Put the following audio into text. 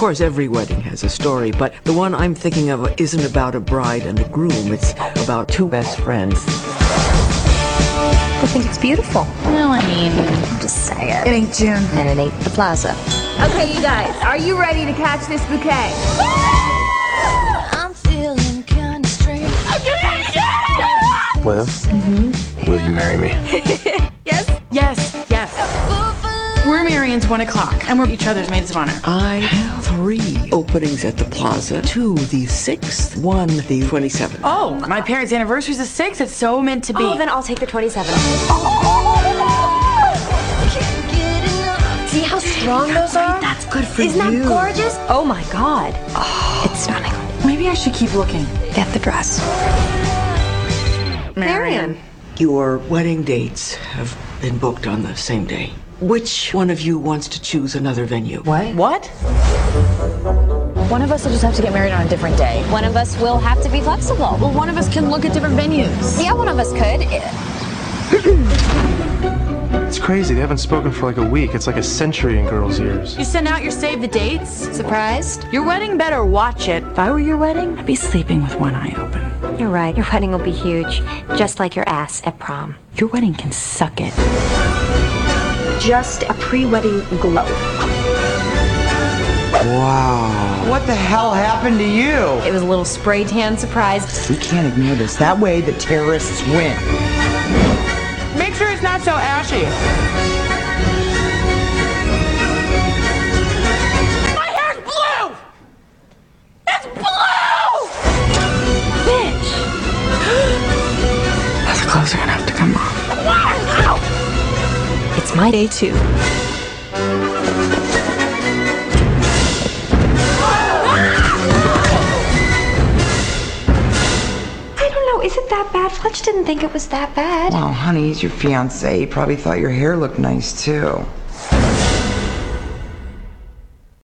course, every wedding has a story, but the one I'm thinking of isn't about a bride and a groom. It's about two best friends. I think it's beautiful. No, I mean, Just say it. it ain't June. And it ain't the plaza. Okay, you guys, are you ready to catch this bouquet? I'm feeling kinda strange. Liv, will you marry me? Yes. We're marrying 1 o'clock, and we're each other's maids of honor. I have 3 openings at the plaza. 2 the 6th, 1 the 27th. Oh, my parents' anniversary's the 6th. It's so meant to be. Oh, then I'll take the 27th. Can't get enough. See how strong those are? That's good for Isn't you. that gorgeous? Oh my God. It's stunning. Maybe I should keep looking. Get the dress. Marion. Your wedding dates have been booked on the same day. Which one of you wants to choose another venue? What? One of us will just have to get married on a different day. One of us will have to be flexible. Well, one of us can look at different venues. Yeah, one of us could. It's crazy. They haven't spoken for like a week. It's like a century in girls' years. You send out your save the dates? Surprised? Your wedding better watch it. If I were your wedding, I'd be sleeping with one eye open. You're right. Your wedding will be huge. Just like your ass at prom. Your wedding can suck it. Just a pre-wedding glow. Wow. What the hell happened to you? It was a little spray tan surprise. We can't ignore this. That way the terrorists win. Make sure it's not so ashy. My hair's blue! It's blue! Bitch! Those clothes are gonna have to come off. It's my day too. I don't know. Is it that bad? Fletch didn't think it was that bad. Well, honey, he's your fiance. He probably thought your hair looked nice too.